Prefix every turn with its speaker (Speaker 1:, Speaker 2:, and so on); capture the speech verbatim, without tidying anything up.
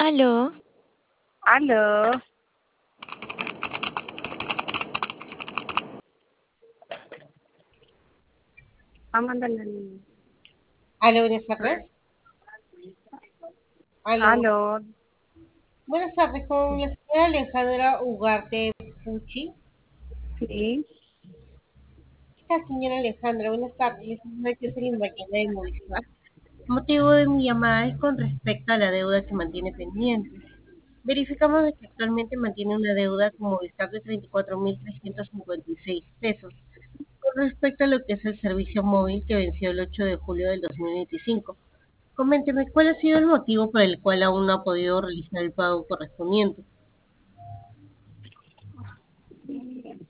Speaker 1: Aló,
Speaker 2: Aló, vamos a mandarle al-
Speaker 3: Aló, buenas
Speaker 2: a ver.
Speaker 3: tardes. Aló.
Speaker 2: Aló,
Speaker 3: Buenas tardes, con la señora Alejandra Ugarte Pucci.
Speaker 2: sí,
Speaker 3: ¿Qué tal, señora Alejandra? Buenas tardes. Les saluda Jocelyn Ballena de Movistar. El motivo de mi llamada es con respecto a la deuda que mantiene pendiente. Verificamos de que actualmente mantiene una deuda con Movistar de treinta y cuatro mil trescientos cincuenta y seis pesos. Con respecto a lo que es el servicio móvil que venció el ocho de julio del dos mil veinticinco. Coménteme, ¿cuál ha sido el motivo por el cual aún no ha podido realizar el pago correspondiente?